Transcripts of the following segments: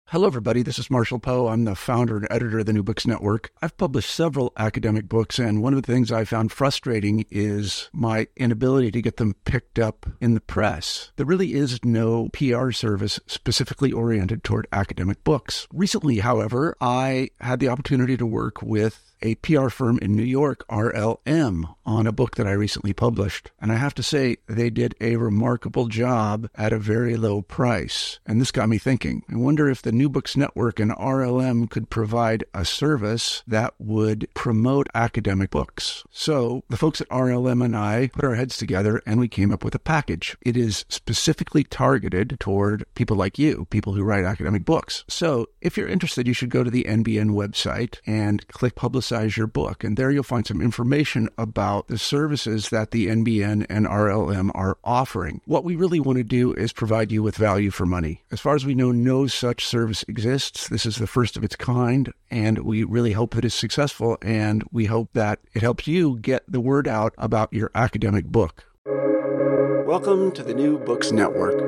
Hello, everybody. This is Marshall Poe. I'm the founder and editor of the New Books Network. I've published several academic books, and one of the things I found frustrating is my inability to get them picked up in the press. There really is no PR service specifically oriented toward academic books. Recently, however, I had the opportunity to work with a PR firm in New York, RLM, on a book that I recently published. And I have to say, they did a remarkable job at a very low price. And this got me thinking. I wonder if the New Books Network and RLM could provide a service that would promote academic books. So the folks at RLM and I put our heads together and we came up with a package. It is specifically targeted toward people like you, people who write academic books. So if you're interested, you should go to the NBN website and click Publicize Your Book. And there you'll find some information about the services that the NBN and RLM are offering. What we really want to do is provide you with value for money. As far as we know, no such service exists. This is the first of its kind, and we really hope that it's successful, and we hope that it helps you get the word out about your academic book. Welcome to the New Books Network.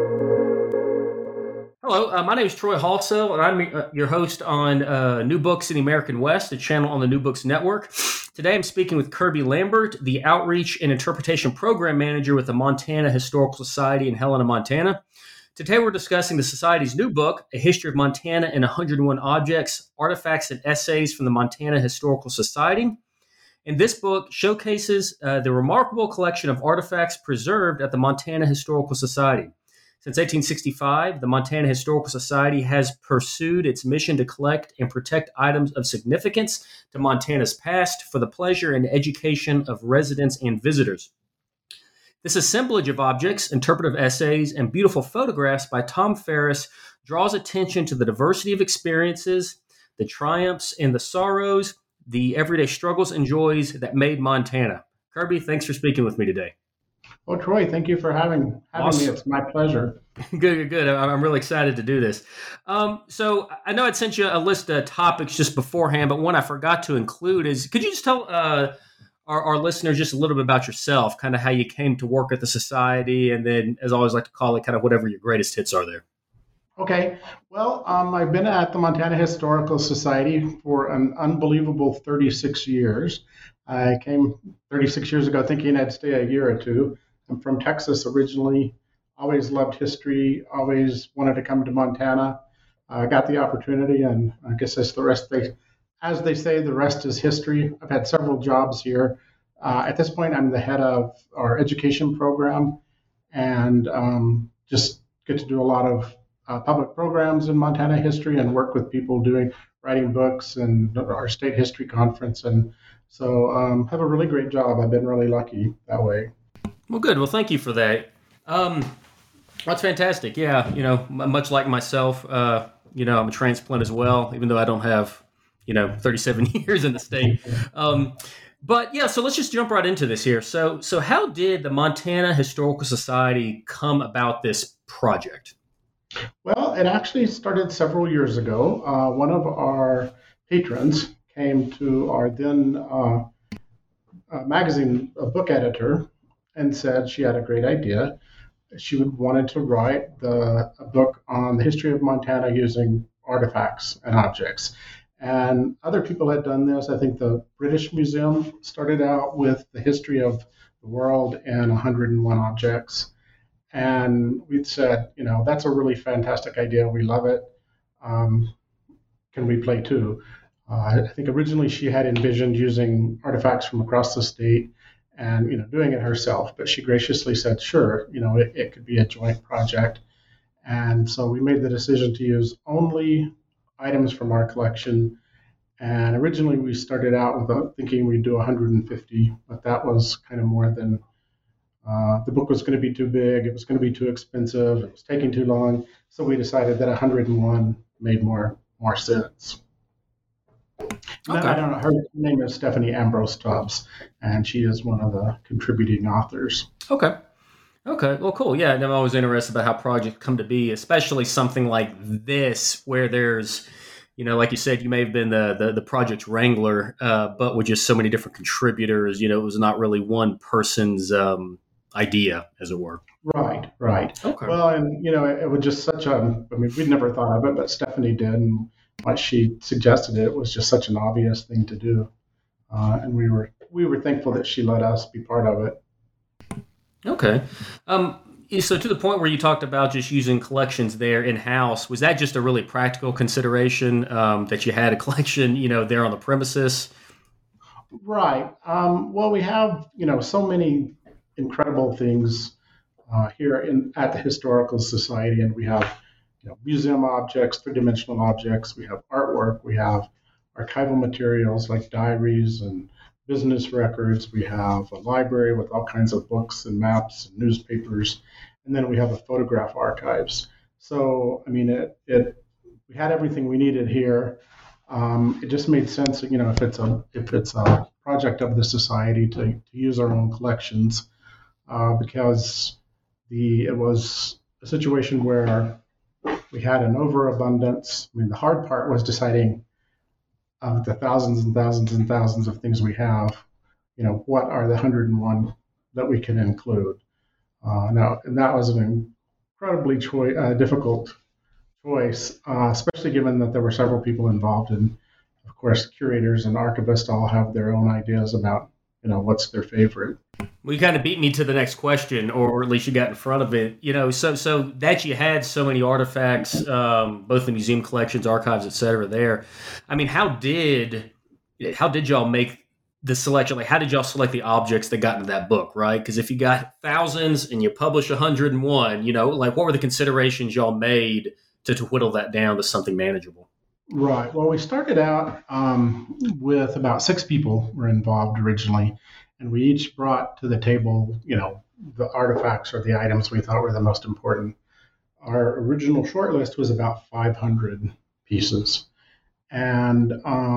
Hello, my name is Troy Halsell, and I'm your host on New Books in the American West, a channel on the New Books Network. Today I'm speaking with Kirby Lambert, the Outreach and Interpretation Program Manager with the Montana Historical Society in Helena, Montana. Today we're discussing the Society's new book, A History of Montana in 101 Objects, Artifacts, and Essays from the Montana Historical Society. And this book showcases the remarkable collection of artifacts preserved at the Montana Historical Society. Since 1865, the Montana Historical Society has pursued its mission to collect and protect items of significance to Montana's past for the pleasure and education of residents and visitors. This assemblage of objects, interpretive essays, and beautiful photographs by Tom Ferris draws attention to the diversity of experiences, the triumphs and the sorrows, the everyday struggles and joys that made Montana. Kirby, thanks for speaking with me today. Well, Troy, thank you for having Awesome. me. It's my pleasure. Good. I'm really excited to do this. So I know I'd sent you a list of topics just beforehand, but one I forgot to include is, could you just tell our listeners just a little bit about yourself, kind of how you came to work at the Society, and then, as I always like to call it, kind of whatever your greatest hits are there. Okay. Well, I've been at the Montana Historical Society for an unbelievable 36 years. I came 36 years ago thinking I'd stay a year or two. I'm from Texas originally, always loved history, always wanted to come to Montana. Got the opportunity, and I guess that's the rest. As they say, the rest is history. I've had several jobs here. At this point, I'm the head of our education program, and just get to do a lot of public programs in Montana history and work with people writing books and our state history conference. And so have a really great job. I've been really lucky that way. Well, good. Well, thank you for that. That's fantastic. Yeah, much like myself, I'm a transplant as well, even though I don't have, 37 years in the state. But yeah, so let's just jump right into this here. So how did the Montana Historical Society come about this project? Well, it actually started several years ago. One of our patrons came to our then magazine book editor and said she had a great idea. She wanted to write a book on the history of Montana using artifacts and objects. And other people had done this. I think the British Museum started out with the history of the world in 101 objects. And we'd said, that's a really fantastic idea. We love it. Can we play too? I think originally she had envisioned using artifacts from across the state and doing it herself, but she graciously said, sure, it could be a joint project. And so we made the decision to use only items from our collection. And originally we started out with thinking we'd do 150, but that was kind of more than the book was going to be too big, it was going to be too expensive, it was taking too long. So we decided that 101 made more sense. Okay. I don't know, her name is Stephanie Ambrose Tubbs, and she is one of the contributing authors. Okay, well, cool. Yeah, and I'm always interested about how projects come to be, especially something like this, where there's, like you said, you may have been the project wrangler, but with just so many different contributors, it was not really one person's idea, as it were. Right, right. Okay. Well, and it was just such a. I mean, we'd never thought of it, but Stephanie did, and once she suggested it, it was just such an obvious thing to do, and we were thankful that she let us be part of it. Okay. So to the point where you talked about just using collections there in house, was that just a really practical consideration that you had a collection, there on the premises? Right. Well, we have so many incredible things here at the Historical Society, and we have museum objects, three-dimensional objects. We have artwork. We have archival materials like diaries and business records. We have a library with all kinds of books and maps and newspapers, and then we have a photograph archives. So, I mean, we had everything we needed here. It just made sense, if it's a project of the society to use our own collections, because it was a situation where we had an overabundance. I mean, the hard part was deciding of the thousands and thousands and thousands of things we have, what are the 101 that we can include? Now, and that was an incredibly difficult choice, especially given that there were several people involved, and of course, curators and archivists all have their own ideas about, what's their favorite. Well, you kind of beat me to the next question, or at least you got in front of it. So that you had so many artifacts, both the museum collections, archives, et cetera. There, I mean, how did y'all make the selection? Like, how did y'all select the objects that got into that book, right? Because if you got thousands and you publish 101, like what were the considerations y'all made to whittle that down to something manageable? Right. Well, we started out with about 6 people were involved originally, and we each brought to the table, the artifacts or the items we thought were the most important. Our original shortlist was about 500 pieces, and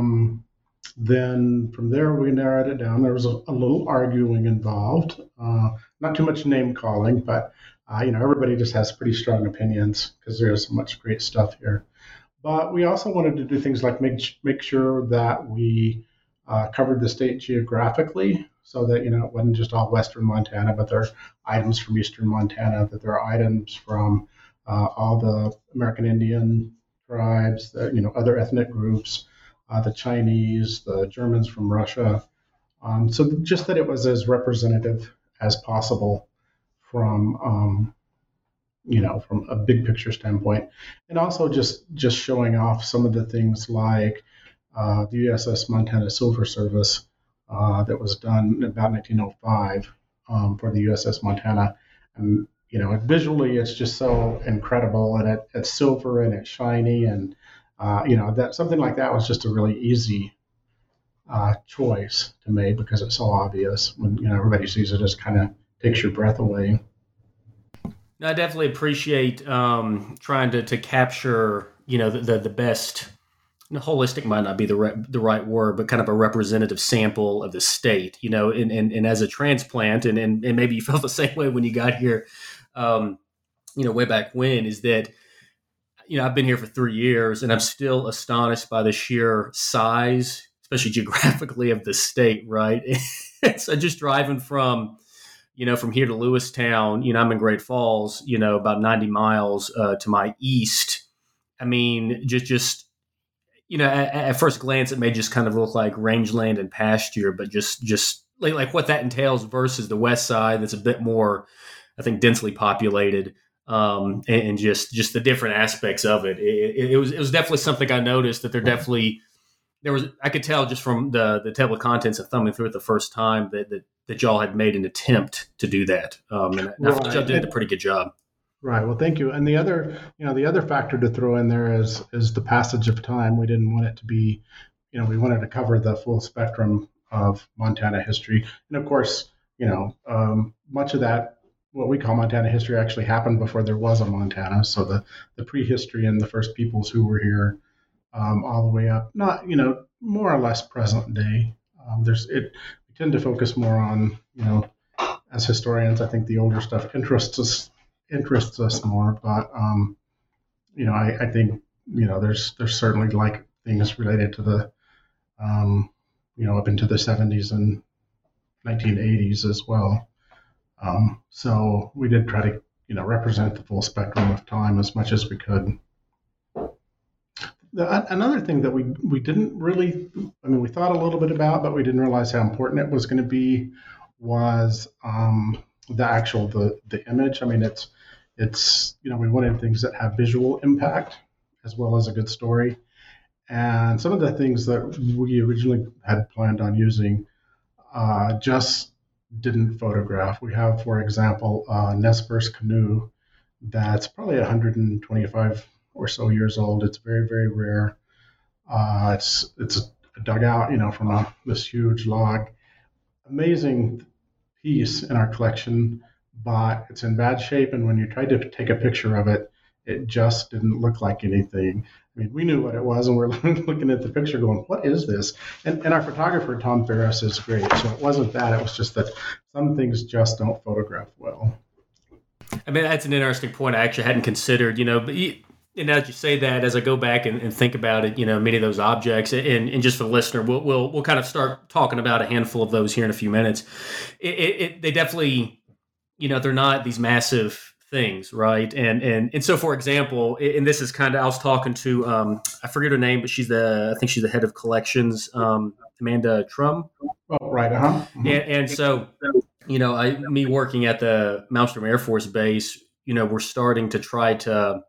then from there we narrowed it down. There was a little arguing involved, not too much name calling, but everybody just has pretty strong opinions because there's so much great stuff here. But we also wanted to do things like make sure that we covered the state geographically, so that it wasn't just all Western Montana, but there are items from Eastern Montana, that there are items from all the American Indian tribes, other ethnic groups, the Chinese, the Germans from Russia. So just that it was as representative as possible from from a big picture standpoint, and also just showing off some of the things like the USS Montana Silver Service that was done about 1905 for the USS Montana. And visually it's just so incredible, and it's silver and it's shiny, and that something like that was just a really easy choice to make because it's so obvious. When everybody sees it, just kind of takes your breath away. No, I definitely appreciate trying to capture, the best. Holistic might not be the right word, but kind of a representative sample of the state, and as a transplant, and maybe you felt the same way when you got here, way back when, is that, I've been here for 3 years and I'm still astonished by the sheer size, especially geographically, of the state, right? So just driving from here to Lewistown, I'm in Great Falls, about 90 miles to my east. I mean, just at first glance, it may just kind of look like rangeland and pasture, but just like what that entails versus the west side, that's a bit more, I think, densely populated, and just the different aspects of it. It was definitely something I noticed that I could tell just from the table of contents of thumbing through it the first time that y'all had made an attempt to do that, and I thought y'all did a pretty good job. Right. Well, thank you. And the other factor to throw in there is the passage of time. We didn't want it to be, we wanted to cover the full spectrum of Montana history, and of course, much of that, what we call Montana history, actually happened before there was a Montana. So the prehistory and the first peoples who were here, all the way up, not more or less present day. We tend to focus more on as historians. I think the older stuff interests us more, but I think there's certainly like things related to the up into the 70s and 1980s as well. So we did try to represent the full spectrum of time as much as we could. Another thing that we didn't really, we thought a little bit about, but we didn't realize how important it was going to be, was the image. It's we wanted things that have visual impact as well as a good story. And some of the things that we originally had planned on using just didn't photograph. We have, for example, a Nez Perce canoe that's probably 125 or so years old. It's very, very rare. It's dug out, from this huge log. Amazing piece in our collection, but it's in bad shape. And when you tried to take a picture of it, it just didn't look like anything. We knew what it was, and we're looking at the picture going, what is this? And our photographer, Tom Ferris, is great. So it wasn't that. It was just that some things just don't photograph well. That's an interesting point I actually hadn't considered, but and as you say that, as I go back and think about it, many of those objects, and just for the listener, we'll kind of start talking about a handful of those here in a few minutes. They definitely, they're not these massive things, right? And so, for example, and this is kind of, I was talking to I forget her name, but I think she's the head of collections, Amanda Trum. Oh, right, Mm-hmm. And so, me working at the Malmstrom Air Force Base, we're starting to try to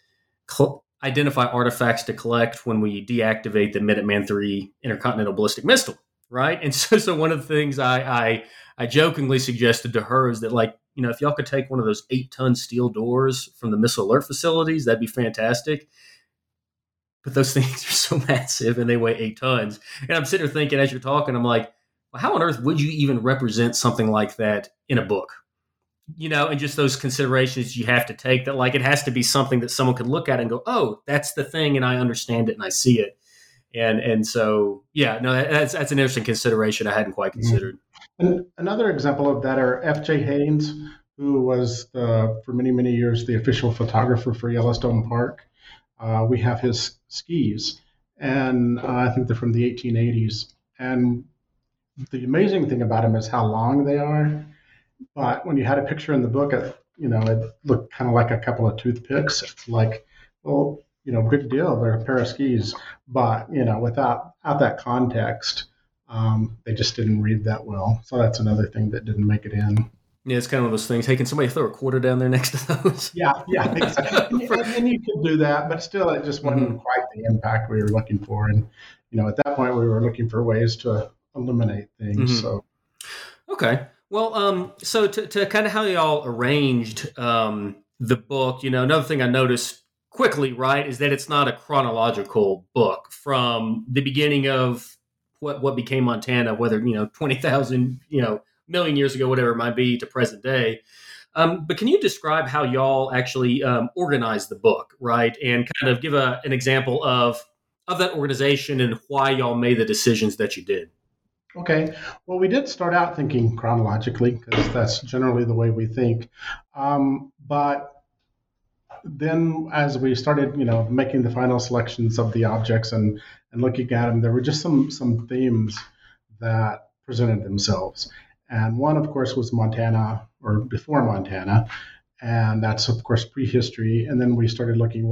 identify artifacts to collect when we deactivate the Minuteman III intercontinental ballistic missile, right? And so one of the things I jokingly suggested to her is that, if y'all could take one of those 8-ton steel doors from the missile alert facilities, that'd be fantastic. But those things are so massive and they weigh 8 tons. And I'm sitting there thinking, as you're talking, I'm like, well, how on earth would you even represent something like that in a book? And just those considerations you have to take, that it has to be something that someone can look at and go, oh, that's the thing, and I understand it and I see it. And so, that's an interesting consideration I hadn't quite considered. And another example of that are F.J. Haynes, who was for many, many years the official photographer for Yellowstone Park. We have his skis, and I think they're from the 1880s. And the amazing thing about them is how long they are. But when you had a picture in the book, it looked kind of like a couple of toothpicks. It's like, well, good deal. They're a pair of skis. But, without that context, they just didn't read that well. So that's another thing that didn't make it in. Yeah, it's kind of one of those things. Hey, can somebody throw a quarter down there next to those? Yeah, exactly. and you could do that, but still, it just wasn't quite the impact we were looking for. And, at that point, we were looking for ways to eliminate things. Mm-hmm. So, okay. Well, so to kind of how y'all arranged the book, another thing I noticed quickly, right, is that it's not a chronological book from the beginning of what became Montana, whether 20,000 million years ago, whatever it might be, to present day. But can you describe how y'all actually organized the book, right, and kind of give an example of that organization and why y'all made the decisions that you did? Okay. Well, we did start out thinking chronologically because that's generally the way we think. But then as we started, making the final selections of the objects and looking at them, there were just some themes that presented themselves. And one, of course, was Montana, or before Montana. And that's, of course, prehistory. And then we started looking,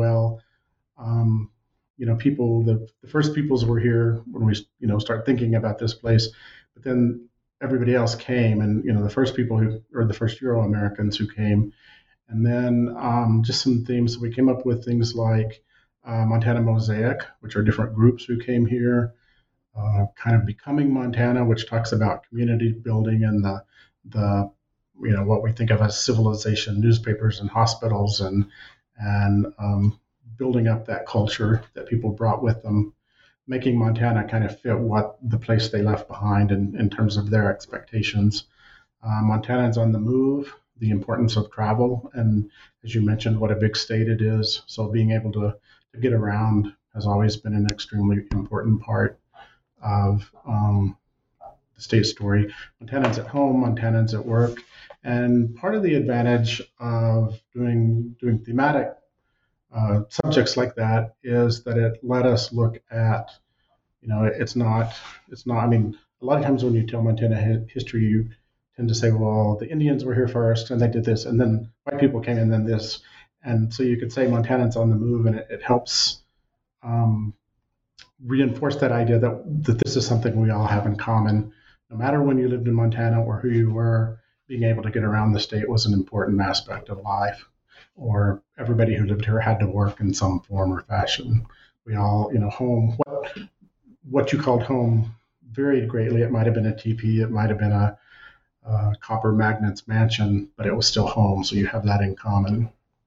people, the first peoples were here when we, start thinking about this place, but then everybody else came, and, the first people the first Euro-Americans who came, and then just some themes. We came up with things like Montana Mosaic, which are different groups who came here, kind of Becoming Montana, which talks about community building and the what we think of as civilization, newspapers and hospitals, and building up that culture that people brought with them, making Montana kind of fit what the place they left behind in terms of their expectations. Montanans on the move, the importance of travel, and as you mentioned, what a big state it is. So being able to get around has always been an extremely important part of the state story. Montanans at home, Montanans at work, and part of the advantage of doing thematic subjects like that is that it let us look at, it's not, a lot of times when you tell Montana history, tend to say, well, the Indians were here first and they did this, and then white people came and then this. And so you could say Montanans on the move, and it helps reinforce that idea that this is something we all have in common. No matter when you lived in Montana or who you were, being able to get around the state was an important aspect of life, or everybody who lived here had to work in some form or fashion. We all, home, what you called home varied greatly. It might have been a teepee, it might have been a copper magnate's mansion, but it was still home. So you have that in common.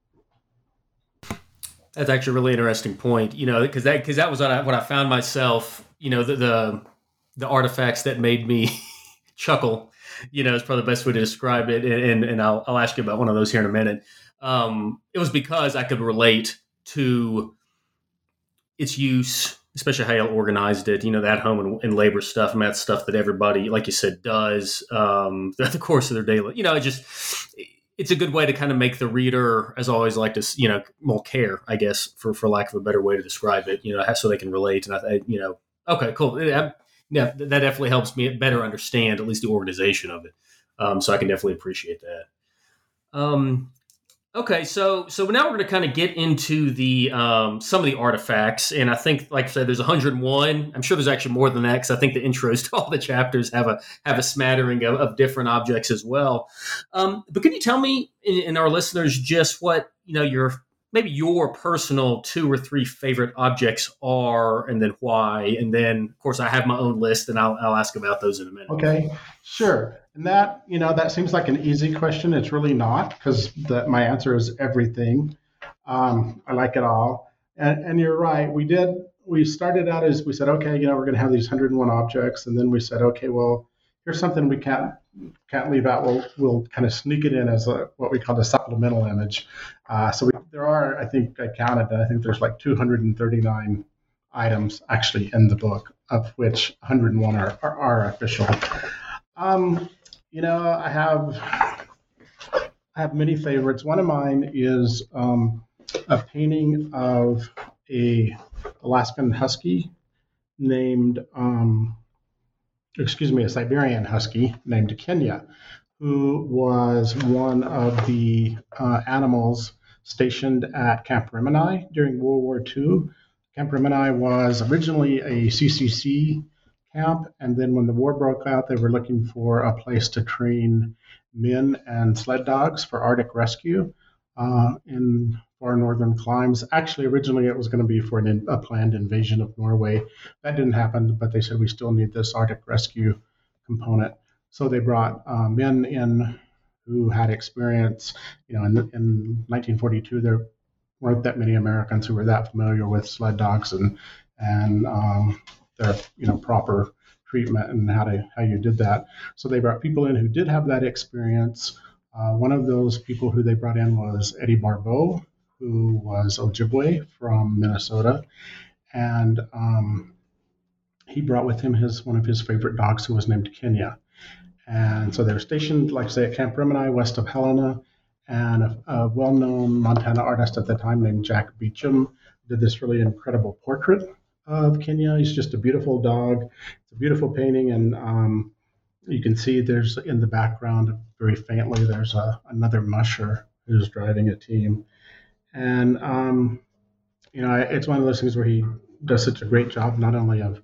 That's actually a really interesting point, because that was what I found myself, the artifacts that made me chuckle, is probably the best way to describe it. And I'll ask you about one of those here in a minute. It was because I could relate to its use, especially how you organized it, that home and labor stuff. I mean, that's stuff that everybody, like you said, does throughout the course of their daily, it's a good way to kind of make the reader, as always, like to, more care, I guess, for lack of a better way to describe it, so they can relate. And okay, cool. Yeah, that definitely helps me better understand at least the organization of it. So I can definitely appreciate that. Okay, so now we're going to kind of get into the some of the artifacts, and I think, like I said, there's 101. I'm sure there's actually more than that, because I think the intros to all the chapters have a smattering of different objects as well. But can you tell me and our listeners just what your personal 2 or 3 favorite objects are, and then why? And then, of course, I have my own list, and I'll ask about those in a minute. Okay, sure. And that seems like an easy question. It's really not, because my answer is everything. I like it all. And you're right. We started out as we said, okay, we're going to have these 101 objects. And then we said, okay, well, here's something we can't leave out. We'll kind of sneak it in as what we call the supplemental image. There are, I think I counted, I think there's like 239 items actually in the book, of which 101 are official. I have many favorites. One of mine is a painting of a Alaskan husky named, a Siberian husky named Kenya, who was one of the animals stationed at Camp Rimini during World War II. Camp Rimini was originally a CCC camp, and then when the war broke out, they were looking for a place to train men and sled dogs for Arctic rescue in far northern climes. Actually, originally it was going to be for a planned invasion of Norway. That didn't happen, but they said we still need this Arctic rescue component. So they brought men in who had experience. In 1942, there weren't that many Americans who were that familiar with sled dogs and their proper treatment and how you did that. So they brought people in who did have that experience. One of those people who they brought in was Eddie Barbeau, who was Ojibwe from Minnesota, and he brought with him one of his favorite dogs, who was named Kenya. And so they were stationed, like I say, at Camp Rimini, west of Helena, and a well-known Montana artist at the time named Jack Beecham did this really incredible portrait of Kenya. He's just a beautiful dog. It's a beautiful painting, and you can see there's in the background, very faintly, there's another musher who's driving a team. And, it's one of those things where he does such a great job, not only of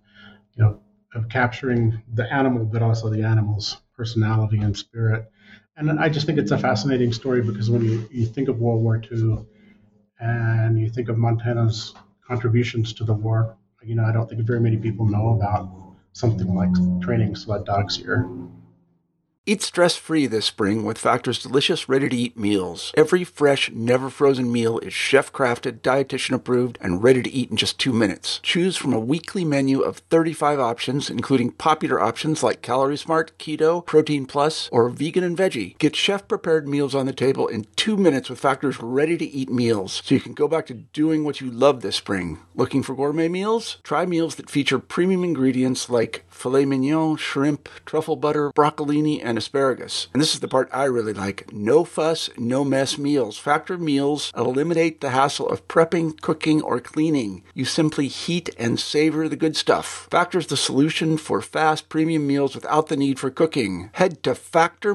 capturing the animal, but also the animal's personality and spirit. And I just think it's a fascinating story, because when you think of World War II and you think of Montana's contributions to the war, I don't think very many people know about something like training sled dogs here. Eat stress-free this spring with Factor's delicious, ready-to-eat meals. Every fresh, never-frozen meal is chef-crafted, dietitian-approved, and ready to eat in just 2 minutes. Choose from a weekly menu of 35 options, including popular options like Calorie Smart, Keto, Protein Plus, or Vegan and Veggie. Get chef-prepared meals on the table in 2 minutes with Factor's ready-to-eat meals, so you can go back to doing what you love this spring. Looking for gourmet meals? Try meals that feature premium ingredients like filet mignon, shrimp, truffle butter, broccolini, and asparagus. And this is the part I really like. No fuss, no mess meals. Factor meals eliminate the hassle of prepping, cooking, or cleaning. You simply heat and savor the good stuff. Factor's the solution for fast premium meals without the need for cooking. Head to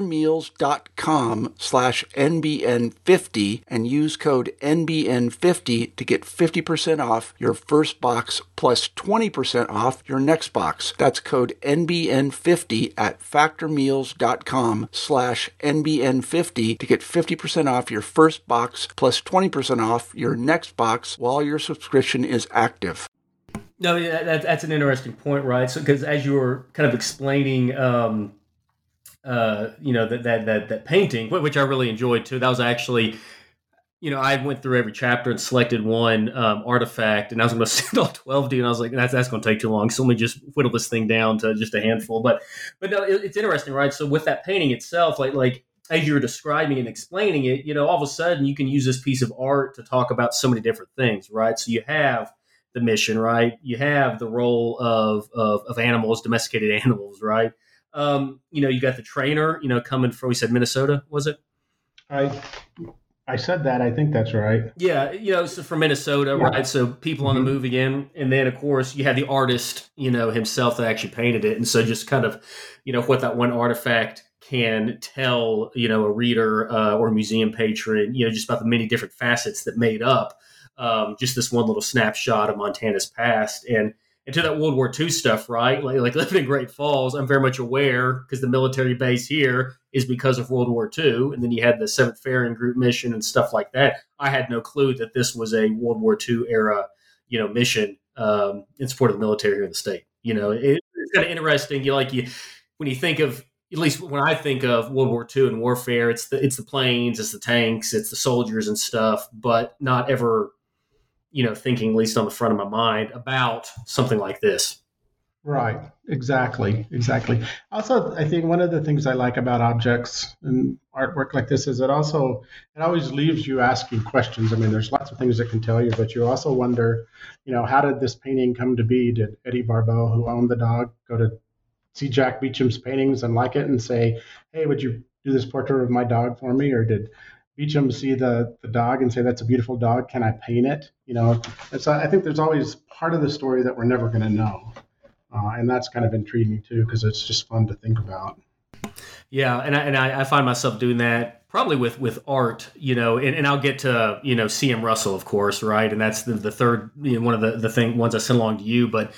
factormeals.com/NBN50 and use code NBN50 to get 50% off your first box plus 20% off your next box. That's code NBN50 at factormeals.com/NBN50 to get 50% off your first box plus 20% off your next box while your subscription is active. No, yeah, that's an interesting point, right? So, because as you were kind of explaining, that painting, which I really enjoyed too. That was actually, I went through every chapter and selected one artifact, and I was going to send all 12 to you, and I was like, that's going to take too long. So let me just whittle this thing down to just a handful. But no, it's interesting, right? So with that painting itself, like as you were describing and explaining it, all of a sudden you can use this piece of art to talk about so many different things, right? So you have the mission, right? You have the role of animals, domesticated animals, right? You got the trainer, coming from, we said Minnesota, was it? I said that. I think that's right. Yeah, so from Minnesota, yeah. Right? So people on the move again. And then, of course, you had the artist, himself that actually painted it. And so just kind of, what that one artifact can tell, a reader or a museum patron, just about the many different facets that made up just this one little snapshot of Montana's past. And to that World War II stuff, right? Like living in Great Falls, I'm very much aware because the military base here is because of World War II. And then you had the 7th Farron Group mission and stuff like that. I had no clue that this was a World War II era, mission in support of the military here in the state. It's kind of interesting. When you think of, at least when I think of World War II and warfare, it's the planes, it's the tanks, it's the soldiers and stuff, but not ever thinking, at least on the front of my mind, about something like this. Right. Exactly. Also, I think one of the things I like about objects and artwork like this is it always leaves you asking questions. I mean, there's lots of things it can tell you, but you also wonder, how did this painting come to be? Did Eddie Barbeau, who owned the dog, go to see Jack Beecham's paintings and like it and say, hey, would you do this portrait of my dog for me? Or did Beecham see the dog and say, that's a beautiful dog, can I paint it? And so I think there's always part of the story that we're never going to know. And that's kind of intriguing too, because it's just fun to think about. Yeah, and I find myself doing that probably with art, and I'll get to, C.M. Russell, of course, right? And that's the third, one of the ones I sent along to you. But,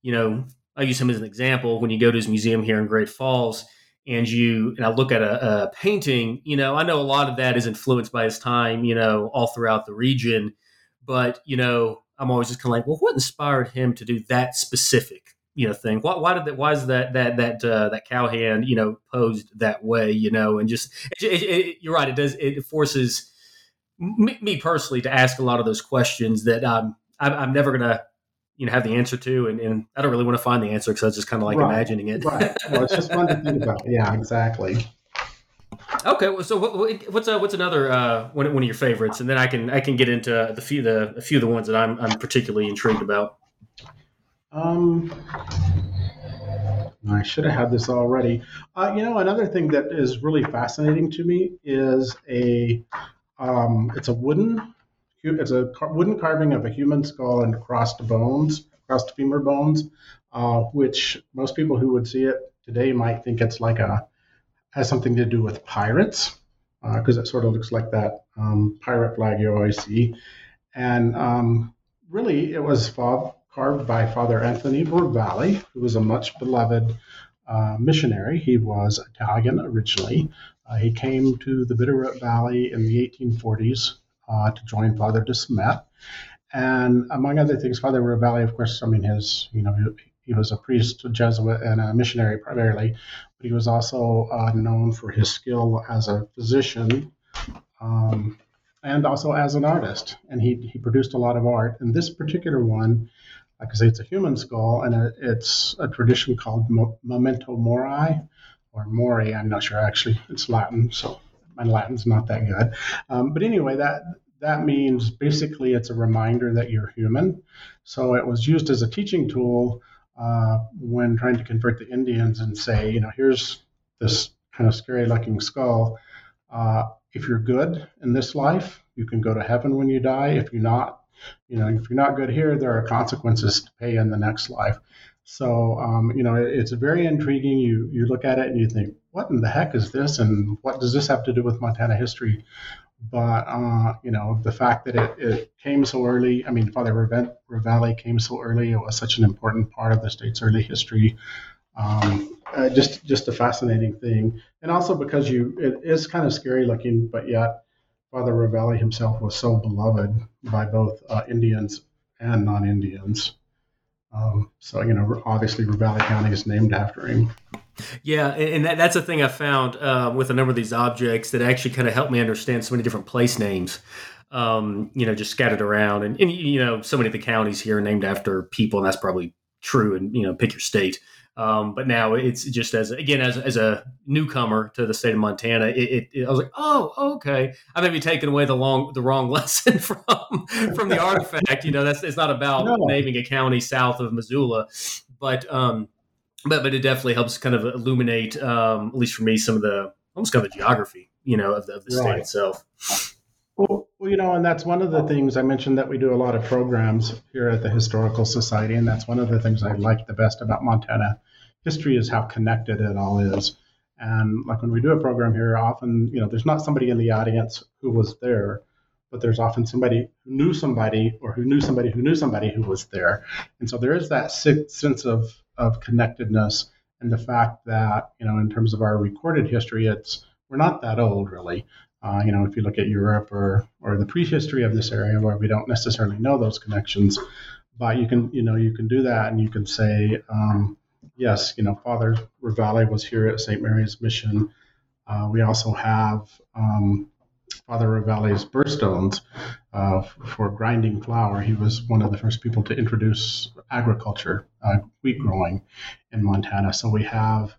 I use him as an example. When you go to his museum here in Great Falls, and I look at a painting, I know a lot of that is influenced by his time, all throughout the region. But, I'm always just kind of like, well, what inspired him to do that specific, thing? Why is that cowhand, posed that way, and just, you're right. It forces me personally to ask a lot of those questions that I'm never going to, have the answer to, and I don't really want to find the answer because I just kind of like imagining it. Right. Well, it's just fun to think about. Yeah, exactly. Okay. Well, so what's another one of your favorites, and then I can get into a few of the ones that I'm particularly intrigued about. I should have had this already. Another thing that is really fascinating to me is it's a wooden carving of a human skull and crossed femur bones, which most people who would see it today might think it's has something to do with pirates, because it sort of looks like that pirate flag you always see. And really, it was carved by Father Anthony Burvale, who was a much beloved missionary. He was Italian originally. He came to the Bitterroot Valley in the 1840s to join Father de Smet. And among other things, Father Burvale, of course, he was a priest, a Jesuit, and a missionary primarily, but he was also known for his skill as a physician and also as an artist. And he produced a lot of art. And this particular one, like I say, it's a human skull, and it's a tradition called memento mori, or mori. I'm not sure, actually. It's Latin, so my Latin's not that good. But anyway, that means basically it's a reminder that you're human. So it was used as a teaching tool when trying to convert the Indians and say, here's this kind of scary-looking skull. If you're good in this life, you can go to heaven when you die. If you're not, if you're not good here, there are consequences to pay in the next life. So, it's very intriguing. You look at it and you think, what in the heck is this? And what does this have to do with Montana history? But, the fact that it came so early, I mean, Father Reveille came so early, it was such an important part of the state's early history. Just a fascinating thing. And also because it is kind of scary looking, but yet Father Reveille himself was so beloved by both Indians and non-Indians. Obviously Reveille County is named after him. Yeah, and that's a thing I found with a number of these objects that actually kind of helped me understand so many different place names, just scattered around. And so many of the counties here are named after people, and that's probably true. And, pick your state. But now it's just as a newcomer to the state of Montana, I was like, oh, okay. I may be taking away the wrong lesson from the artifact. It's not about naming a county south of Missoula, but it definitely helps kind of illuminate, at least for me, some of the almost kind of the geography, of the state itself. Well, and that's one of the things I mentioned, that we do a lot of programs here at the Historical Society, and that's one of the things I like the best about Montana history is how connected it all is. And like when we do a program here, often, there's not somebody in the audience who was there, but there's often somebody who knew somebody or who knew somebody who knew somebody who was there. And so there is that sense of connectedness, and the fact that, in terms of our recorded history, we're not that old, really. If you look at Europe or the prehistory of this area, where we don't necessarily know those connections, but you can do that, and you can say, yes, Father Reveille was here at St. Mary's Mission. We also have Father Reveille's birthstones for grinding flour. He was one of the first people to introduce agriculture, wheat growing in Montana. So we have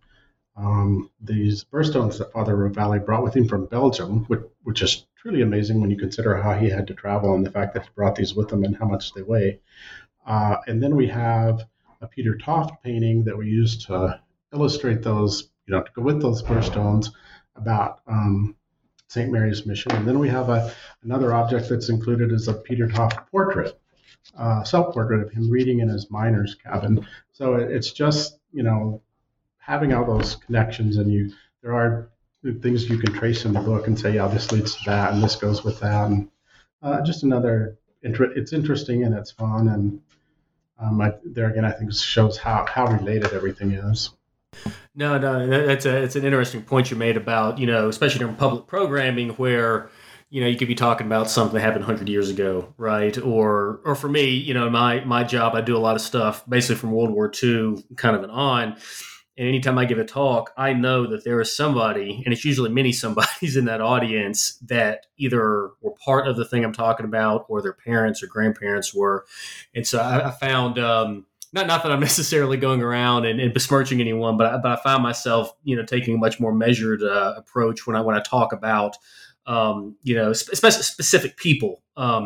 these birthstones that Father Reveille brought with him from Belgium, which is truly amazing when you consider how he had to travel and the fact that he brought these with him and how much they weigh. And then we have a Peter Toft painting that we used to illustrate those, to go with those birthstones about St. Mary's Mission. And then we have another object that's included as a Peter Toft portrait, self-portrait of him reading in his miner's cabin. So it's just, having all those connections, and there are things you can trace in the book and say, yeah, this leads to that, and this goes with that, and just another. It's interesting and it's fun, and there again, I think shows how related everything is. No, it's an interesting point you made about, especially during public programming where, you could be talking about something that happened 100 years ago, right? Or for me, my job, I do a lot of stuff basically from World War II kind of and on. And anytime I give a talk, I know that there is somebody, and it's usually many somebodies in that audience that either were part of the thing I'm talking about, or their parents or grandparents were. And so I found, not that I'm necessarily going around and besmirching anyone, but I find myself, taking a much more measured approach when I talk about, specific people,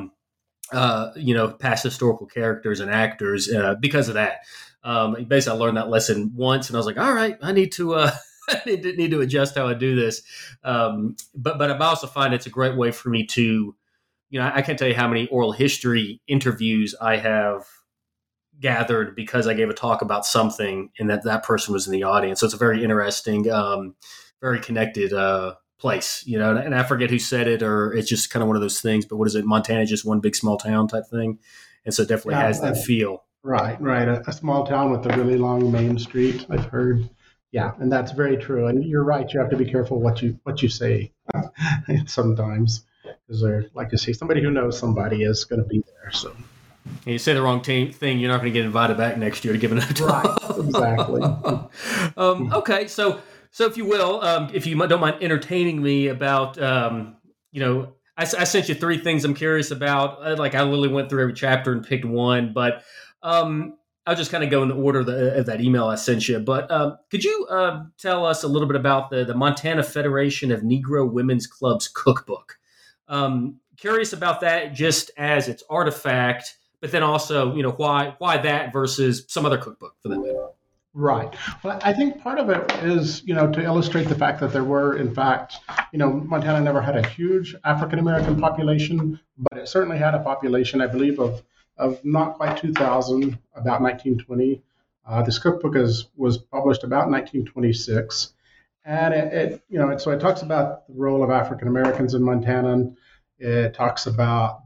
past historical characters and actors because of that. Basically, I learned that lesson once, and I was like, all right, I need to need to adjust how I do this. But I also find it's a great way for me to, I can't tell you how many oral history interviews I have gathered because I gave a talk about something and that person was in the audience. So it's a very interesting, very connected place, and I forget who said it, or it's just kind of one of those things, but what is it? Montana, just one big small town type thing. And so it definitely has that feel. Right. A small town with a really long main street, I've heard. Yeah, and that's very true. And you're right. You have to be careful what you say sometimes, because like you say, somebody who knows somebody is going to be there. So. And you say the wrong thing, you're not going to get invited back next year to give another talk. Right. Exactly. Okay, so if you will, if you don't mind entertaining me about, I sent you 3 things I'm curious about. I literally went through every chapter and picked one, but I'll just kind of go in the order of that email I sent you. But could you tell us a little bit about the Montana Federation of Negro Women's Clubs cookbook? Curious about that just as its artifact, but then also, why that versus some other cookbook for that matter? Right. Well, I think part of it is, to illustrate the fact that there were, in fact, Montana never had a huge African American population, but it certainly had a population, I believe, of not quite 2,000, about 1920. This cookbook was published about 1926, and so it talks about the role of African Americans in Montana. It talks about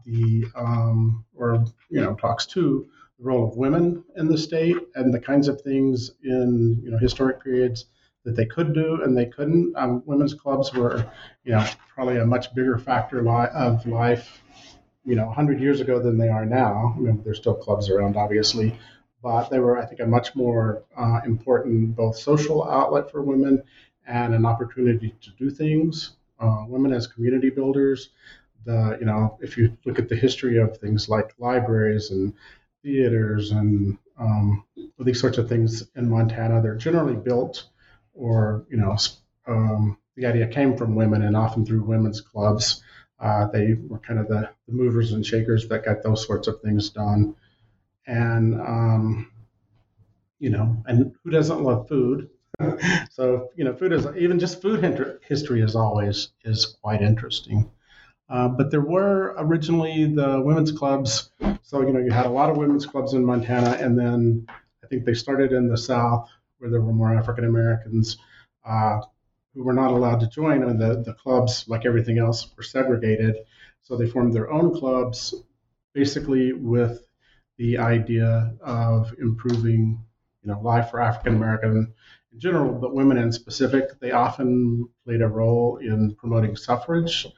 talks to the role of women in the state and the kinds of things in historic periods that they could do and they couldn't. Women's clubs were, probably a much bigger factor of life, 100 years ago than they are now. I mean, there's still clubs around, obviously, but they were, I think, a much more important both social outlet for women and an opportunity to do things. Women as community builders. If you look at the history of things like libraries and theaters and these sorts of things in Montana, they're generally built or, the idea came from women and often through women's clubs. They were kind of the movers and shakers that got those sorts of things done. And, and who doesn't love food? So, food is even just food history is quite interesting. But there were originally the women's clubs. So, you had a lot of women's clubs in Montana. And then I think they started in the South where there were more African Americans who were not allowed to join. And the clubs, like everything else, were segregated. So they formed their own clubs, basically with the idea of improving, life for African American in general, but women in specific. They often played a role in promoting suffrage.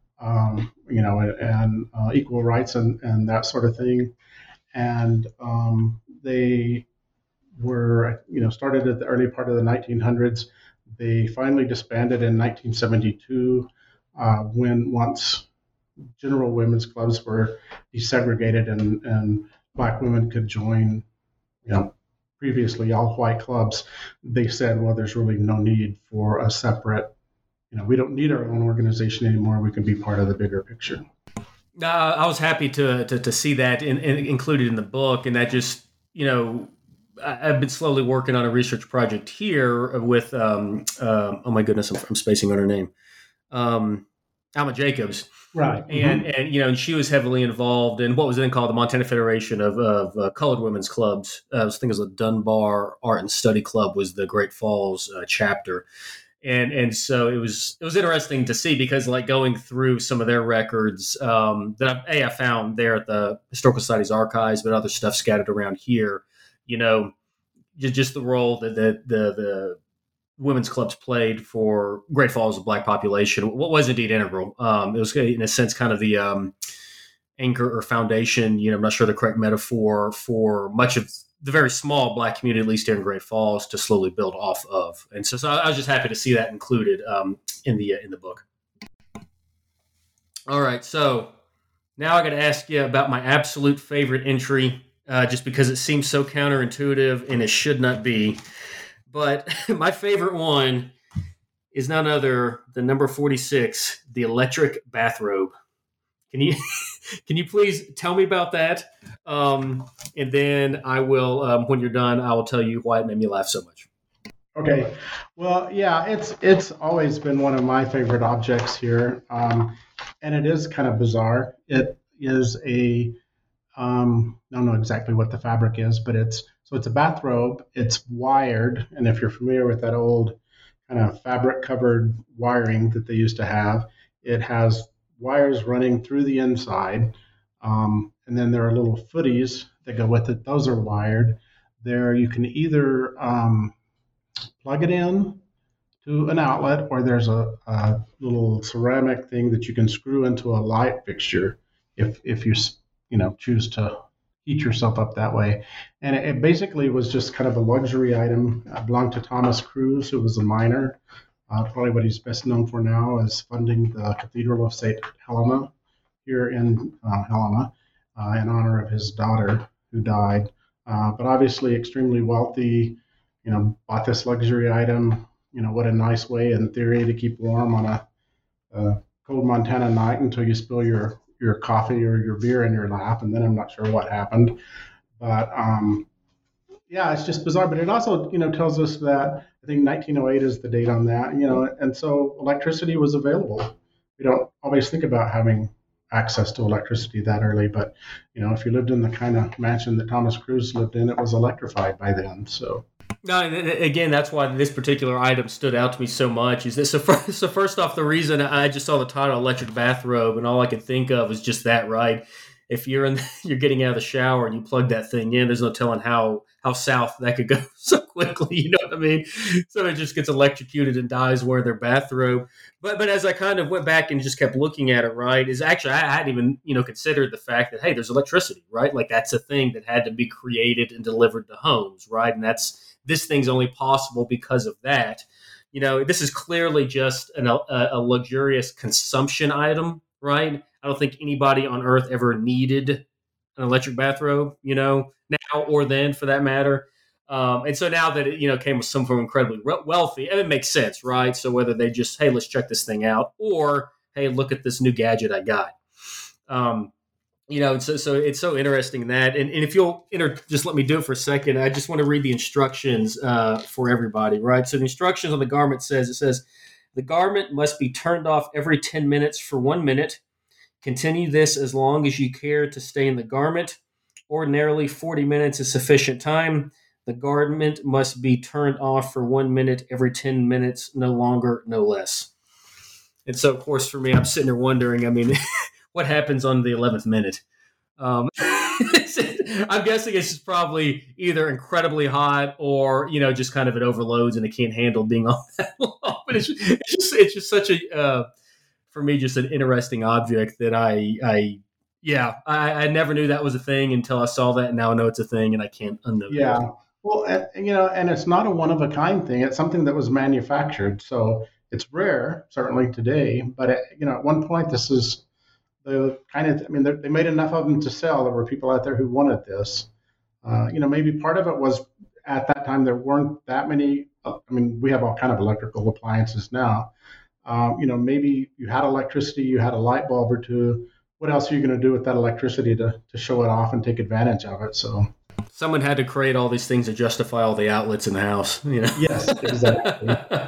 And equal rights and that sort of thing. And they were, started at the early part of the 1900s. They finally disbanded in 1972 once general women's clubs were desegregated and black women could join, previously all white clubs. They said, well, there's really no need for a separate we don't need our own organization anymore. We can be part of the bigger picture. I was happy to see that included in the book, and that just I've been slowly working on a research project here with oh my goodness, I'm spacing on her name, Alma Jacobs, right? And she was heavily involved in what was then called the Montana Federation of Colored Women's Clubs. I think it was the Dunbar Art and Study Club was the Great Falls chapter. And so it was interesting to see because like going through some of their records that I found there at the Historical Society's archives, but other stuff scattered around here, just the role that the women's clubs played for Great Falls' Black population, what was indeed integral. It was in a sense kind of the anchor or foundation, I'm not sure the correct metaphor for much of the very small Black community, at least here in Great Falls, to slowly build off of. And so I was just happy to see that included in the book. All right, so now I got to ask you about my absolute favorite entry, just because it seems so counterintuitive and it should not be. But my favorite one is none other than number 46, the electric bathrobe. Can you please tell me about that? And then I will, when you're done, I will tell you why it made me laugh so much. Okay. Well, yeah, it's always been one of my favorite objects here. And it is kind of bizarre. It is I don't know exactly what the fabric is, but it's a bathrobe. It's wired. And if you're familiar with that old kind of fabric covered wiring that they used to have, it has wires running through the inside. And then there are little footies that go with it. Those are wired. There you can either plug it in to an outlet, or there's a little ceramic thing that you can screw into a light fixture if you choose to heat yourself up that way. And it basically was just kind of a luxury item. It belonged to Thomas Cruise, who was a miner. Probably what he's best known for now is funding the Cathedral of St. Helena here in Helena in honor of his daughter who died. But obviously extremely wealthy, bought this luxury item. What a nice way in theory to keep warm on a cold Montana night until you spill your coffee or your beer in your lap. And then I'm not sure what happened. But, Yeah, it's just bizarre, but it also, tells us that I think 1908 is the date on that, and so electricity was available. We don't always think about having access to electricity that early, but if you lived in the kind of mansion that Thomas Cruise lived in, it was electrified by then. So No, and again, that's why this particular item stood out to me so much. Is this so? First off, the reason I just saw the title "electric bathrobe" and all I could think of was just that, right? If you're getting out of the shower and you plug that thing in, there's no telling how south that could go so quickly. You know what I mean? Somebody just gets electrocuted and dies wearing their bathrobe. But as I kind of went back and just kept looking at it, right, is actually I hadn't even considered the fact that hey, there's electricity, right? Like that's a thing that had to be created and delivered to homes, right? And this thing's only possible because of that. This is clearly just a luxurious consumption item, right? I don't think anybody on Earth ever needed an electric bathrobe, now or then for that matter. And so now that it, came with someone incredibly wealthy, and it makes sense, right? So whether they just, hey, let's check this thing out, or hey, look at this new gadget I got. So it's so interesting that, and if you'll just let me do it for a second, I just want to read the instructions for everybody, right? So the instructions on the garment says, the garment must be turned off every 10 minutes for 1 minute. Continue this as long as you care to stay in the garment. Ordinarily, 40 minutes is sufficient time. The garment must be turned off for 1 minute every 10 minutes, no longer, no less. And so, of course, for me, I'm sitting there wondering, I mean, what happens on the 11th minute? I'm guessing it's just probably either incredibly hot or, just kind of it overloads and it can't handle being on that long. But it's just such a, for me, just an interesting object that I never knew that was a thing until I saw that. And now I know it's a thing and I can't unknow it. Yeah. Well, and it's not a one of a kind thing. It's something that was manufactured. So it's rare, certainly today. But, at one point, this is the kind of, they made enough of them to sell. There were people out there who wanted this. Maybe part of it was at that time there weren't that many. We have all kind of electrical appliances now. Maybe you had electricity, you had a light bulb or two. What else are you going to do with that electricity to show it off and take advantage of it? So someone had to create all these things to justify all the outlets in the house. Yes, exactly.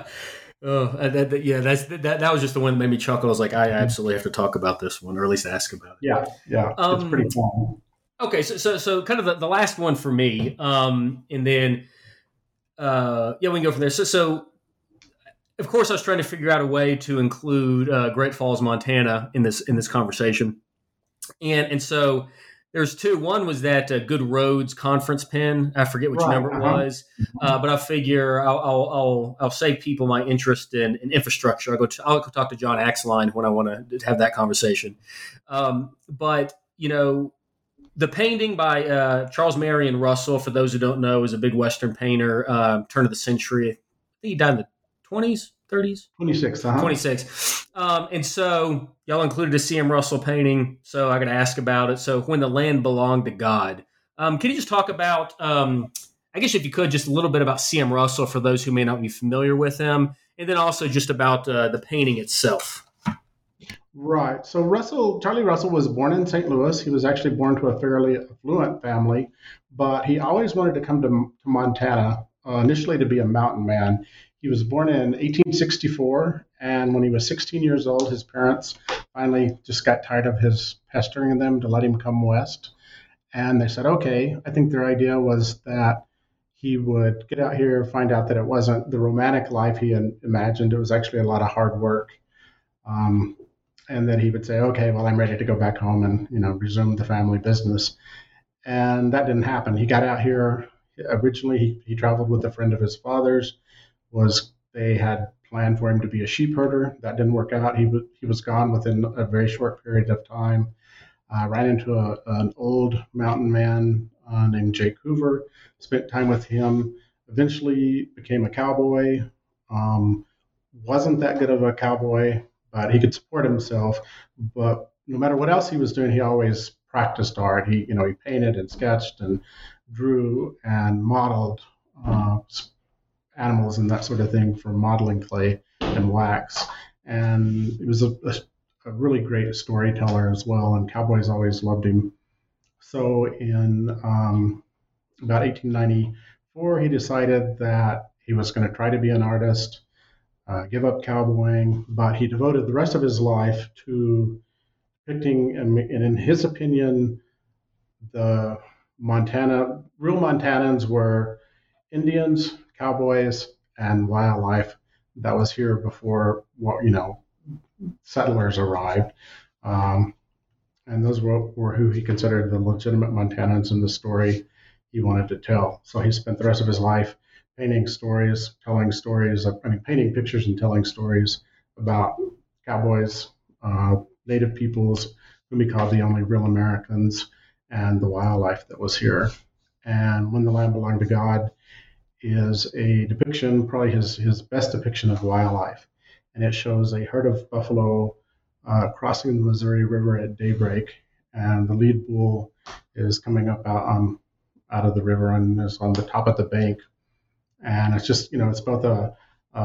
That was just the one that made me chuckle. I was like, I absolutely have to talk about this one, or at least ask about it. Yeah, it's pretty fun. Okay, so kind of the last one for me, and then we can go from there. So of course, I was trying to figure out a way to include Great Falls, Montana, in this conversation, and so there's two. One was that Good Roads conference pin. I forget which number it was, but I figure I'll save people my interest in infrastructure. I'll go talk to John Axline when I want to have that conversation. But the painting by Charles Marion Russell, for those who don't know, is a big Western painter, turn of the century. I think he died in the 20s, 30s? 26. 26. And so y'all included a C.M. Russell painting, so I got to ask about it. So When the Land Belonged to God. Can you just talk about, I guess if you could, just a little bit about C.M. Russell for those who may not be familiar with him, and then also just about the painting itself. Right. So Charlie Russell was born in St. Louis. He was actually born to a fairly affluent family, but he always wanted to come to Montana, initially to be a mountain man. He was born in 1864, and when he was 16 years old, his parents finally just got tired of his pestering them to let him come west. And they said, okay. I think their idea was that he would get out here, find out that it wasn't the romantic life he had imagined. It was actually a lot of hard work. And then he would say, okay, well, I'm ready to go back home and, resume the family business. And that didn't happen. He got out here. Originally, he traveled with a friend of his father's. They had planned for him to be a sheep herder. That didn't work out. He was gone within a very short period of time. Ran into an old mountain man named Jake Hoover. Spent time with him. Eventually became a cowboy. Wasn't that good of a cowboy, but he could support himself. But no matter what else he was doing, he always practiced art. He painted and sketched and drew and modeled animals and that sort of thing from modeling clay and wax. And he was a really great storyteller as well, and cowboys always loved him. So in about 1890, before he decided that he was going to try to be an artist, give up cowboying, but he devoted the rest of his life to depicting, and in his opinion, the real Montanans were Indians, cowboys, and wildlife that was here before, settlers arrived. And those were who he considered the legitimate Montanans in the story he wanted to tell. So he spent the rest of his life painting pictures and telling stories about cowboys, native peoples, whom he called the only real Americans, and the wildlife that was here. And When the Land Belonged to God is a depiction, probably his best depiction of wildlife. And it shows a herd of buffalo crossing the Missouri River at daybreak, and the lead bull is coming up out of the river and is on the top of the bank. And it's just, it's both a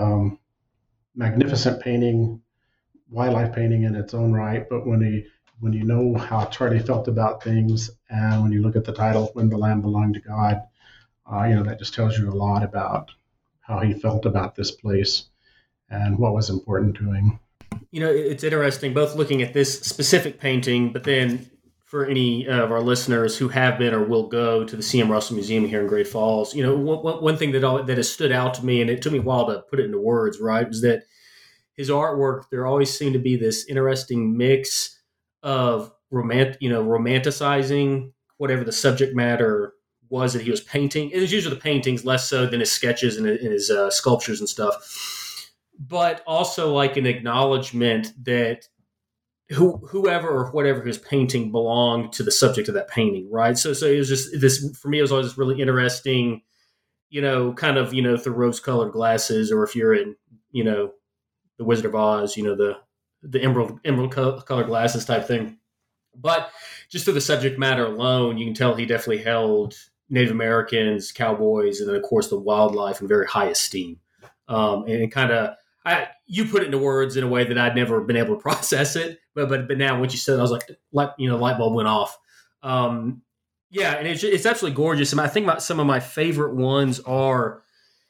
magnificent painting, wildlife painting in its own right, but when you know how Charlie felt about things, and when you look at the title, When the Land Belonged to God, that just tells you a lot about how he felt about this place and what was important to him. It's interesting, both looking at this specific painting, but then for any of our listeners who have been or will go to the C.M. Russell Museum here in Great Falls, one thing that has stood out to me, and it took me a while to put it into words, right, was that his artwork, there always seemed to be this interesting mix of romanticizing whatever the subject matter was that he was painting. It was usually the paintings, less so than his sketches and his sculptures and stuff, but also like an acknowledgement that whoever or whatever he was painting belonged to the subject of that painting, right? So it was just this, for me, it was always this really interesting, kind of, through rose-colored glasses, or if you're in, the Wizard of Oz, the emerald colored glasses type thing. But just through the subject matter alone, you can tell he definitely held Native Americans, cowboys, and then of course the wildlife in very high esteem. And kind of, you put it into words in a way that I'd never been able to process it, but now what you said, I was like, light bulb went off. And it's absolutely gorgeous. And I think some of my favorite ones are,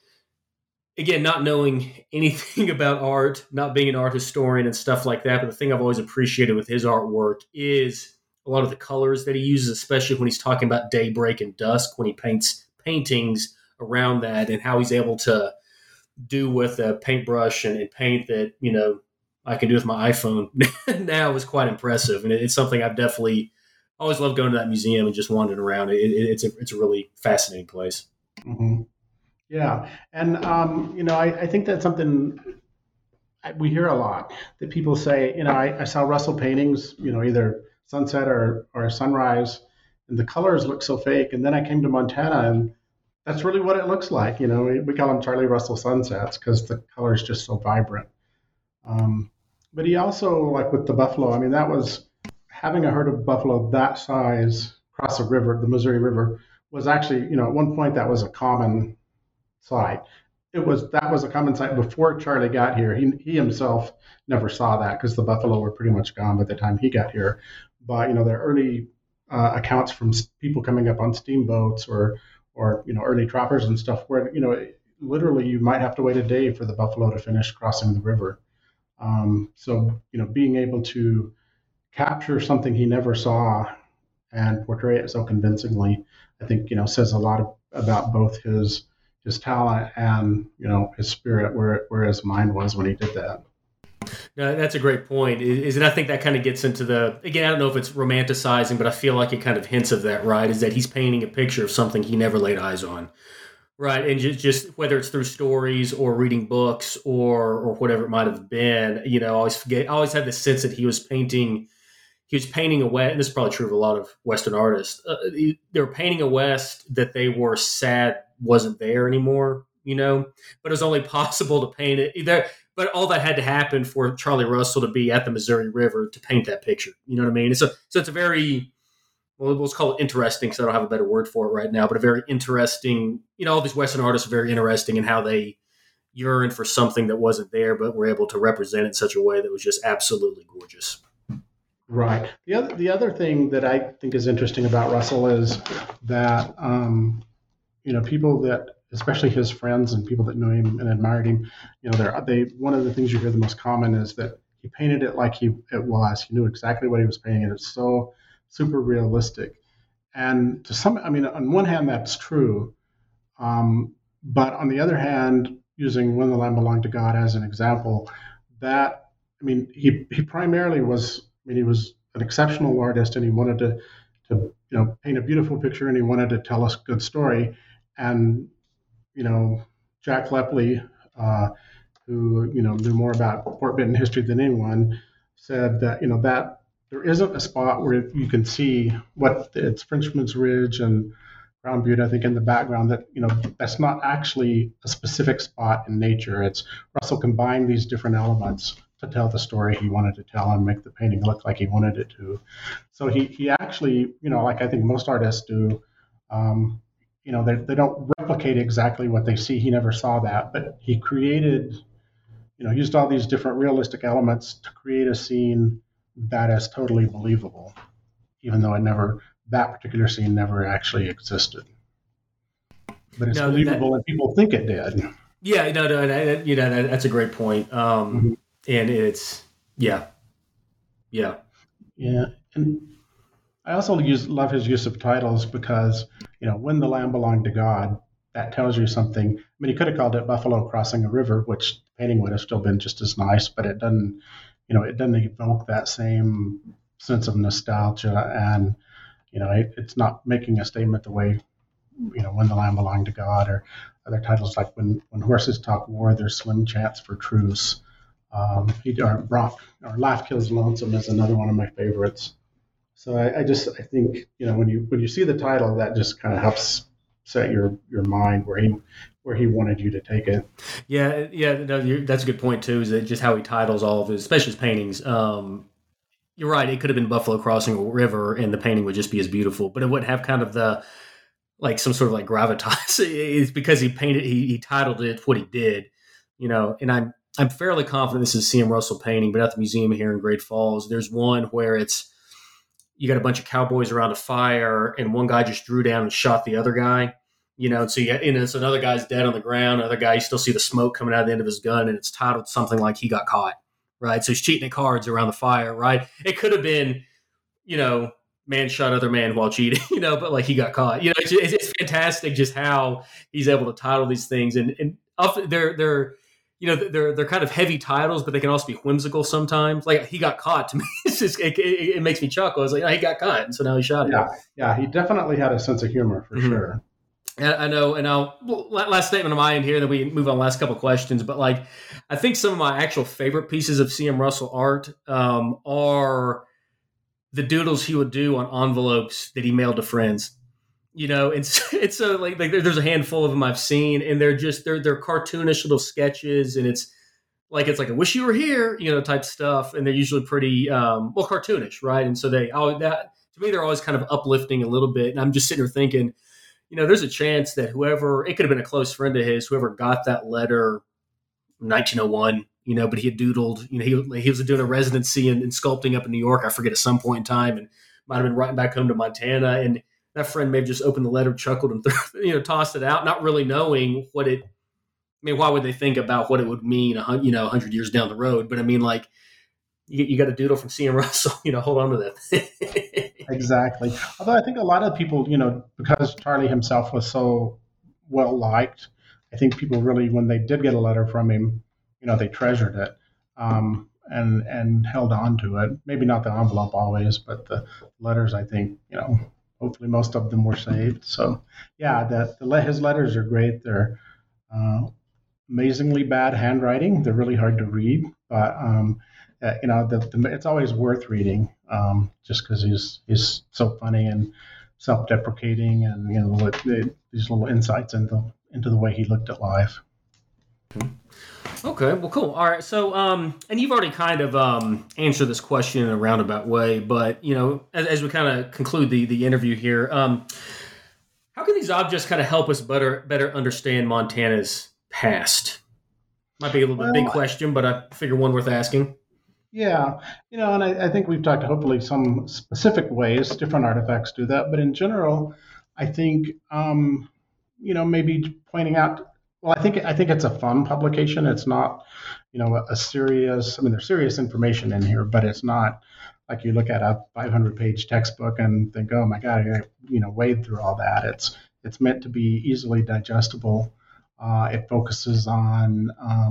again, not knowing anything about art, not being an art historian and stuff like that, but the thing I've always appreciated with his artwork is a lot of the colors that he uses, especially when he's talking about daybreak and dusk, when he paints paintings around that, and how he's able to do with a paintbrush and paint that, I can do with my iPhone now is quite impressive. And it's something I've definitely always loved going to that museum and just wandering around. It's a really fascinating place. Mm-hmm. Yeah. And, I think that's something we hear a lot, that people say, I saw Russell paintings, either sunset or sunrise, and the colors look so fake. And then I came to Montana, and that's really what it looks like. We call them Charlie Russell sunsets because the color is just so vibrant. But he also, like with the buffalo, that was having a herd of buffalo that size across the river, the Missouri River, was actually, at one point that was a common sight. That was a common sight before Charlie got here. He himself never saw that because the buffalo were pretty much gone by the time he got here. But there are early accounts from people coming up on steamboats or early trappers and stuff where literally you might have to wait a day for the buffalo to finish crossing the river. So being able to capture something he never saw and portray it so convincingly, I think says a lot about both his talent and his spirit, where his mind was when he did that. No, that's a great point. And I think that kind of gets into again, I don't know if it's romanticizing, but I feel like it kind of hints of that, right? Is that he's painting a picture of something he never laid eyes on, right? And just whether it's through stories or reading books or whatever it might have been, I always had this sense that he was painting a West, and this is probably true of a lot of Western artists. They were painting a West that they were sad wasn't there anymore, but it was only possible to paint it either. But all that had to happen for Charlie Russell to be at the Missouri River to paint that picture. You know what I mean? So it's a very, well, let's call it interesting because I don't have a better word for it right now, but a very interesting, all these Western artists are very interesting in how they yearned for something that wasn't there, but were able to represent it in such a way that was just absolutely gorgeous. Right. The other thing that I think is interesting about Russell is that, people that, especially his friends and people that knew him and admired him, one of the things you hear the most common is that he painted it like it was. He knew exactly what he was painting. It's so super realistic. And on one hand, that's true. But on the other hand, using When the Lamb Belonged to God as an example, he primarily was, he was an exceptional artist, and he wanted to paint a beautiful picture, and he wanted to tell us a good story. And, Jack Lepley, who, knew more about Fort Benton history than anyone, said that, that there isn't a spot where you can see it's Frenchman's Ridge and Crown Butte, I think, in the background, that, that's not actually a specific spot in nature. It's Russell combined these different elements to tell the story he wanted to tell and make the painting look like he wanted it to. So he actually, like I think most artists do, they don't replicate exactly what they see. He never saw that, but he created, used all these different realistic elements to create a scene that is totally believable, even though that particular scene never actually existed. But it's believable, and people think it did. Yeah, that's a great point. And it's, yeah. And I also love his use of titles because, When the Lamb Belonged to God, that tells you something. He could have called it Buffalo Crossing a River, which the painting would have still been just as nice, but it doesn't evoke that same sense of nostalgia, and, it's not making a statement the way, When the Lamb Belonged to God, or other titles like When Horses Talk War, There's Slim Chance for Truce. Laugh Kills Lonesome is another one of my favorites. So I think, when you see the title, that just kind of helps set your mind where he wanted you to take it. Yeah, no, that's a good point too. Is that just how he titles all of his, especially his paintings? You're right. It could have been Buffalo Crossing a River, and the painting would just be as beautiful, but it wouldn't have kind of the some sort of gravitas. It's because he titled it what he did, And I'm fairly confident this is a C.M. Russell painting, but at the museum here in Great Falls, there's one where you got a bunch of cowboys around a fire, and one guy just drew down and shot the other guy, and so another guy's dead on the ground. Another guy, you still see the smoke coming out of the end of his gun, and it's titled something like He Got Caught, right? So he's cheating at cards around the fire, right? It could have been, man shot other man while cheating, but he got caught. It's fantastic just how he's able to title these things, and often they're kind of heavy titles, but they can also be whimsical sometimes. He got caught, to me, it's just, it makes me chuckle. It's he got caught, and so now he shot him. Yeah, he definitely had a sense of humor for sure. I know, and last statement on my end here, then we move on last couple of questions, but I think some of my actual favorite pieces of C.M. Russell art are the doodles he would do on envelopes that he mailed to friends. And so there's a handful of them I've seen, and they're cartoonish little sketches, and it's like I wish you were here, type stuff, and they're usually pretty cartoonish, right? And so to me they're always kind of uplifting a little bit, and I'm just sitting there thinking, there's a chance that it could have been a close friend of his, whoever got that letter in 1901, but he had doodled, he was doing a residency in sculpting up in New York, I forget, at some point in time, and might have been writing back home to Montana, and that friend may have just opened the letter, chuckled, and tossed it out, not really knowing what it. Why would they think about what it would mean, 100 years down the road? But you got a doodle from C.M. Russell, hold on to that. Exactly. Although I think a lot of people, because Charlie himself was so well liked, I think people really, when they did get a letter from him, they treasured it and held on to it. Maybe not the envelope always, but the letters, I think, hopefully most of them were saved. So, yeah, his letters are great. They're amazingly bad handwriting. They're really hard to read, but it's always worth reading, just because he's so funny and self-deprecating, and these little insights into the way he looked at life. Okay, well, cool. All right, so and you've already kind of answered this question in a roundabout way, but as we kind of conclude the interview here, how can these objects kind of help us better understand Montana's past? Might be a little bit big question, but I figure one worth asking. Yeah, and I think we've talked hopefully some specific ways different artifacts do that, but in general, I think maybe pointing out. Well, I think it's a fun publication. It's not, a serious. I mean, there's serious information in here, but it's not like you look at a 500-page textbook and think, oh my God, I wade through all that. It's meant to be easily digestible. It focuses on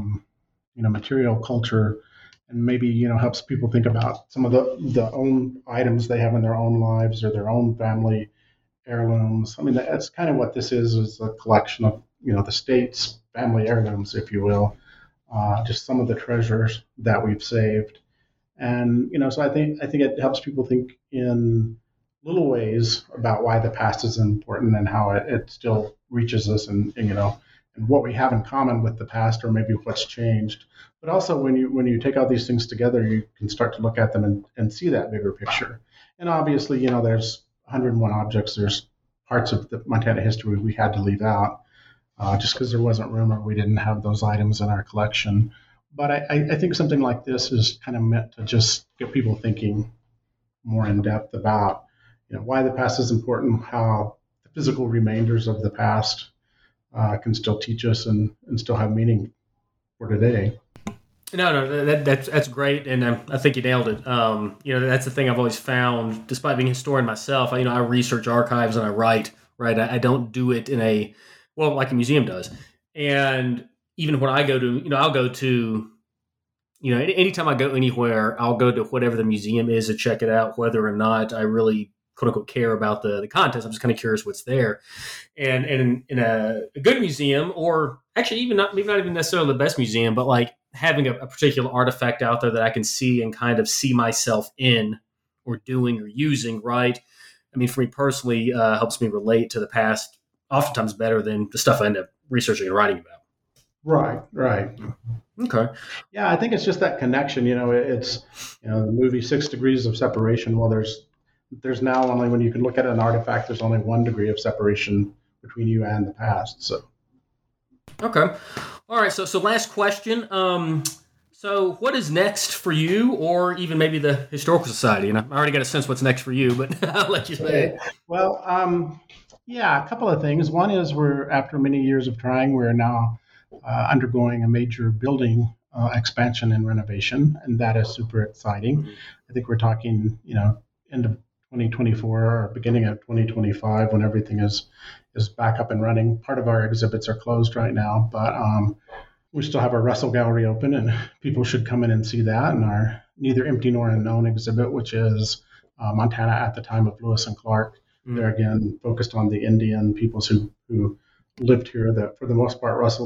material culture, and maybe helps people think about some of the own items they have in their own lives or their own family heirlooms. I mean, that's kind of what this is a collection of the state's family heirlooms, if you will, just some of the treasures that we've saved. And so I think it helps people think in little ways about why the past is important and how it still reaches us, and what we have in common with the past, or maybe what's changed. But also, when you take all these things together, you can start to look at them and see that bigger picture. And obviously, there's 101 objects. There's parts of the Montana history we had to leave out just because there wasn't room, or we didn't have those items in our collection. But I think something like this is kind of meant to just get people thinking more in depth about why the past is important, how the physical remainders of the past can still teach us and still have meaning for today. No, that's great, and I think you nailed it. That's the thing I've always found, despite being a historian myself. I research archives and I write. Right, I don't do it like a museum does. And even when I go to, I'll go to, anytime I go anywhere, I'll go to whatever the museum is to check it out, whether or not I really quote unquote care about the contents. I'm just kind of curious what's there. And in a good museum, or actually maybe not even necessarily the best museum, but like having a particular artifact out there that I can see and kind of see myself in, or doing, or using, right? I mean, for me personally, helps me relate to the past oftentimes better than the stuff I end up researching and writing about. Right. Okay. Yeah, I think it's just that connection. It's the movie 6 Degrees of Separation. Well, there's now only, when you can look at an artifact, there's only 1 degree of separation between you and the past. So. Okay. All right. So last question. So what is next for you, or even maybe the Historical Society? And I already got a sense what's next for you, but I'll let you say it. Well, a couple of things. One is, after many years of trying, we're now undergoing a major building expansion and renovation, and that is super exciting. Mm-hmm. I think we're talking, end of 2024 or beginning of 2025, when everything is back up and running. Part of our exhibits are closed right now, but we still have our Russell Gallery open, and people should come in and see that. And our Neither Empty Nor Unknown exhibit, which is Montana at the time of Lewis and Clark. Mm-hmm. They're again focused on the Indian peoples who lived here. That for the most part, Lewis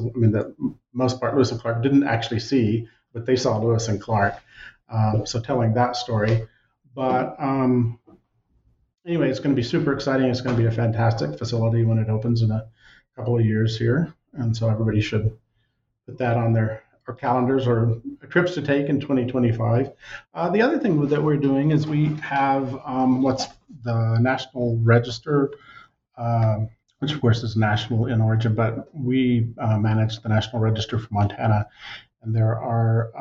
and Clark didn't actually see, but they saw Lewis and Clark. So telling that story. But anyway, it's going to be super exciting. It's going to be a fantastic facility when it opens in a couple of years here, and so everybody should put that on their calendars or trips to take in 2025. The other thing that we're doing is we have what's the National Register, which of course is national in origin, but we manage the National Register for Montana, and there are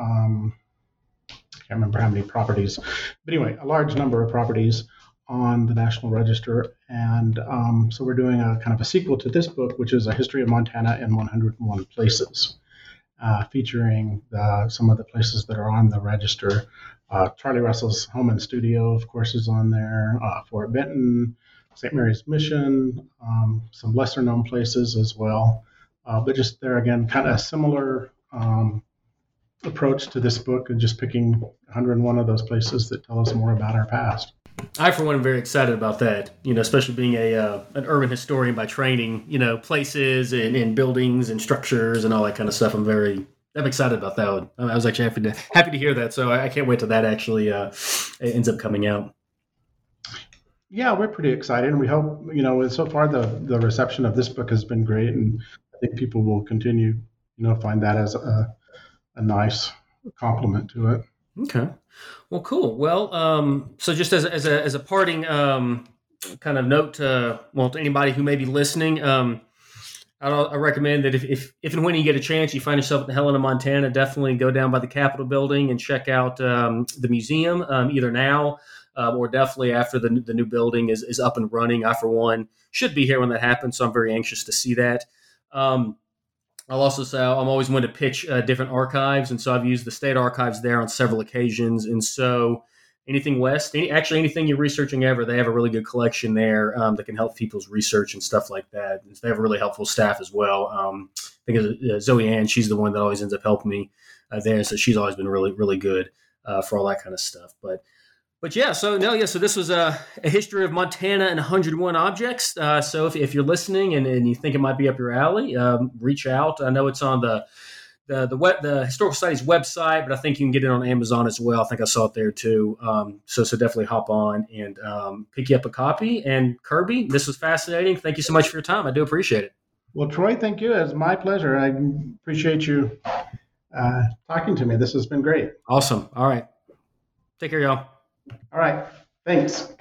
I can't remember how many properties, but anyway, a large number of properties on the National Register. And so we're doing a kind of a sequel to this book, which is A History of Montana in 101 Places, featuring some of the places that are on the register. Charlie Russell's home and studio, of course, is on there, Fort Benton, St. Mary's Mission, some lesser known places as well. But just there again, kind of a similar approach to this book, and just picking 101 of those places that tell us more about our past. I, for one, am very excited about that, especially being an urban historian by training, places and buildings and structures and all that kind of stuff. I'm excited about that one. I was actually happy to hear that. So I can't wait till that actually ends up coming out. Yeah, we're pretty excited. And we hope, so far the reception of this book has been great. And I think people will continue, find that as a nice compliment to it. Okay. Well, cool. Well, so just as a parting kind of note to anybody who may be listening, I recommend that if and when you get a chance, you find yourself in Helena, Montana, definitely go down by the Capitol building and check out the museum, either now or definitely after the new building is up and running. I, for one, should be here when that happens, so I'm very anxious to see that. I'll also say I'm always one to pitch different archives, and so I've used the state archives there on several occasions. And so anything West, anything you're researching ever, they have a really good collection there that can help people's research and stuff like that. And they have a really helpful staff as well. I think Zoe Ann, she's the one that always ends up helping me there. So she's always been really, really good for all that kind of stuff. But yeah, so this was a history of Montana and 101 objects. So if you're listening and you think it might be up your alley, reach out. I know it's on the Historical Society's website, but I think you can get it on Amazon as well. I think I saw it there too. So definitely hop on and pick you up a copy. And Kirby, this was fascinating. Thank you so much for your time. I do appreciate it. Well, Troy, thank you. It's my pleasure. I appreciate you talking to me. This has been great. Awesome. All right. Take care, y'all. All right. Thanks.